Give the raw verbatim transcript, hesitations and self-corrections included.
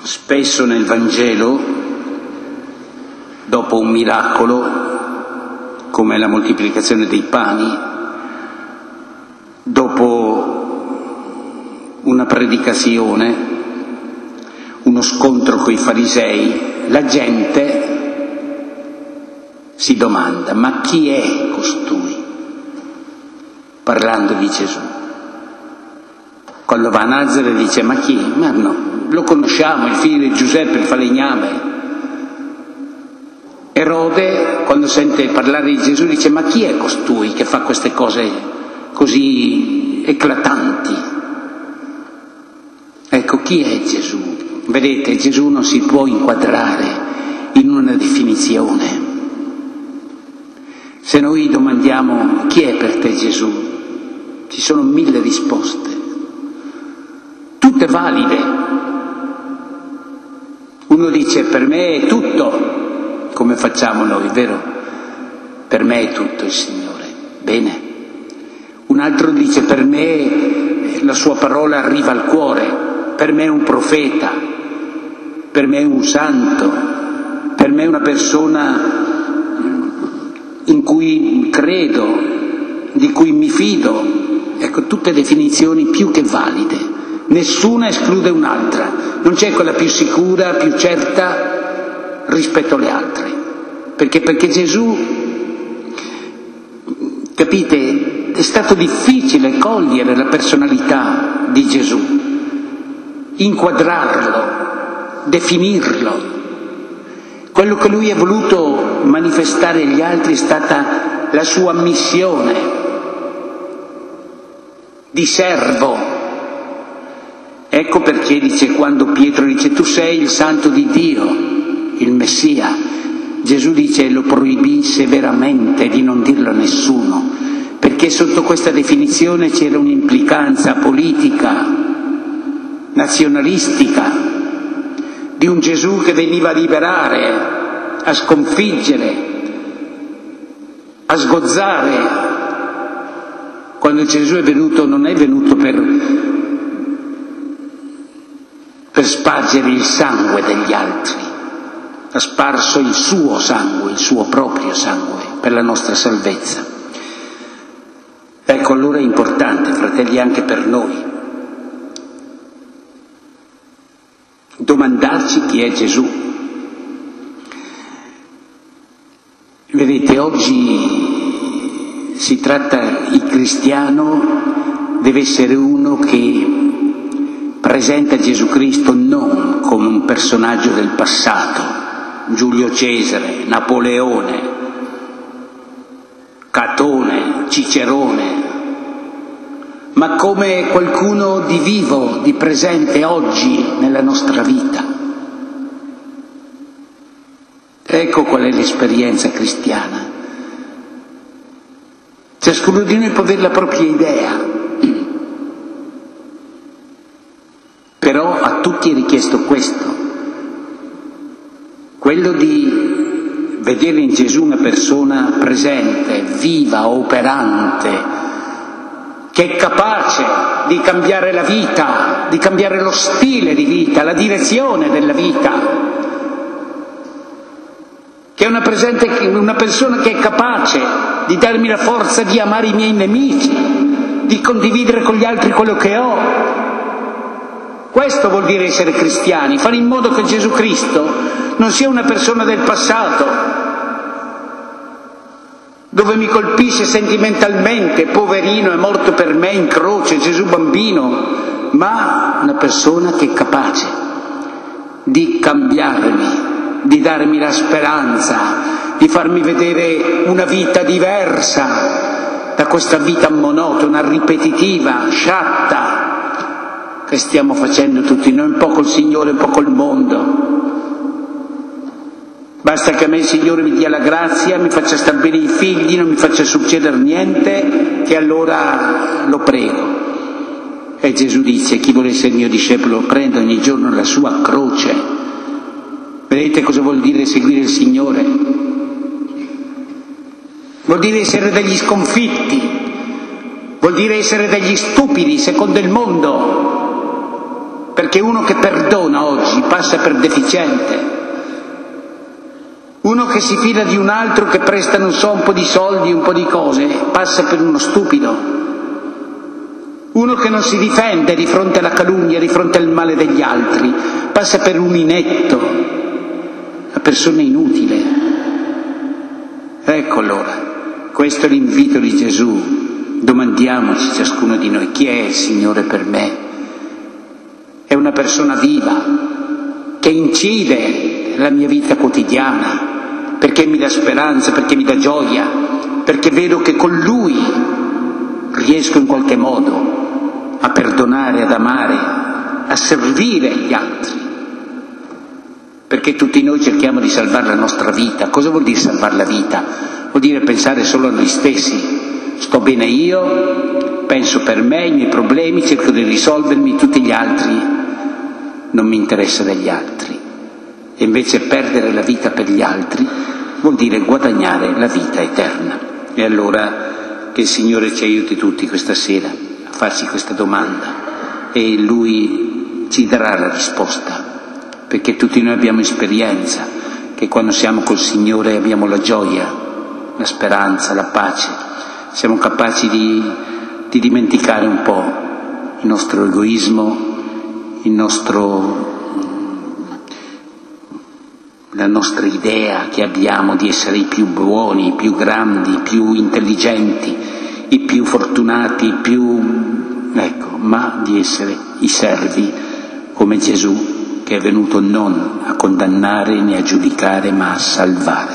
Spesso nel Vangelo, dopo un miracolo, come la moltiplicazione dei pani, dopo una predicazione, uno scontro coi farisei, la gente si domanda: ma chi è costui? Parlando di Gesù. Quando va a Nazareth dice: ma chi? Ma no, lo conosciamo, il figlio di Giuseppe, il falegname. Erode, quando sente parlare di Gesù, dice: ma chi è costui che fa queste cose così eclatanti? Ecco, chi è Gesù? Vedete, Gesù non si può inquadrare in una definizione. Se noi domandiamo: chi è per te Gesù? Ci sono mille risposte, tutte valide. Uno dice: per me è tutto, come facciamo noi, vero? Per me è tutto il Signore. Bene. Un altro dice: per me la sua parola arriva al cuore, per me è un profeta, per me è un santo, per me è una persona in cui credo, di cui mi fido. Ecco, tutte definizioni più che valide, nessuna esclude un'altra, non c'è quella più sicura, più certa rispetto alle altre, perché perché Gesù, capite, è stato difficile cogliere la personalità di Gesù, inquadrarlo, definirlo. Quello che lui ha voluto manifestare agli altri è stata la sua missione di servo. Ecco perché dice, quando Pietro dice: tu sei il santo di Dio, il Messia, Gesù dice, lo proibì severamente di non dirlo a nessuno, perché sotto questa definizione c'era un'implicanza politica, nazionalistica, di un Gesù che veniva a liberare, a sconfiggere, a sgozzare. Quando Gesù è venuto, non è venuto per, per spargere il sangue degli altri, ha sparso il suo sangue, il suo proprio sangue, per la nostra salvezza. Ecco, allora è importante, fratelli, anche per noi, domandarci chi è Gesù. Vedete, oggi si tratta, il cristiano deve essere uno che presenta Gesù Cristo non come un personaggio del passato, Giulio Cesare, Napoleone, Catone, Cicerone, ma come qualcuno di vivo, di presente oggi nella nostra vita. Ecco qual è l'esperienza cristiana. Ciascuno di noi può avere la propria idea, però a tutti è richiesto questo, quello di vedere in Gesù una persona presente, viva, operante, che è capace di cambiare la vita, di cambiare lo stile di vita, la direzione della vita, che è una, presente, una persona che è capace di darmi la forza di amare i miei nemici, di condividere con gli altri quello che ho. Questo vuol dire essere cristiani, fare in modo che Gesù Cristo non sia una persona del passato, dove mi colpisce sentimentalmente, poverino, è morto per me in croce, Gesù bambino, ma una persona che è capace di cambiarmi, di darmi la speranza, di farmi vedere una vita diversa da questa vita monotona, ripetitiva, sciatta che stiamo facendo tutti noi, un po' col Signore, un po' col mondo. Basta che a me il Signore mi dia la grazia, mi faccia star bene i figli, non mi faccia succedere niente, che allora lo prego. E Gesù dice: chi vuole essere il mio discepolo prenda ogni giorno la sua croce. Vedete cosa vuol dire seguire il Signore? Vuol dire essere degli sconfitti, vuol dire essere degli stupidi secondo il mondo, perché uno che perdona oggi passa per deficiente. Uno che si fida di un altro che presta, non so, un po' di soldi, un po' di cose, passa per uno stupido. Uno che non si difende di fronte alla calunnia, di fronte al male degli altri, passa per un inetto, una persona inutile. Ecco allora, questo è l'invito di Gesù. Domandiamoci ciascuno di noi: chi è il Signore per me? È una persona viva, che incide nella mia vita quotidiana, perché mi dà speranza, perché mi dà gioia, perché vedo che con Lui riesco in qualche modo a perdonare, ad amare, a servire gli altri. Perché tutti noi cerchiamo di salvare la nostra vita. Cosa vuol dire salvare la vita? Vuol dire pensare solo a noi stessi. Sto bene io, penso per me, i miei problemi, cerco di risolvermi, tutti gli altri non mi interessa degli altri. E invece perdere la vita per gli altri vuol dire guadagnare la vita eterna. E allora che il Signore ci aiuti tutti questa sera a farci questa domanda e Lui ci darà la risposta, perché tutti noi abbiamo esperienza che quando siamo col Signore abbiamo la gioia, la speranza, la pace, siamo capaci di, di dimenticare un po' il nostro egoismo, il nostro la nostra idea che abbiamo di essere i più buoni, i più grandi, i più intelligenti, i più fortunati, i più... ecco, ma di essere i servi come Gesù, che è venuto non a condannare né a giudicare ma a salvare.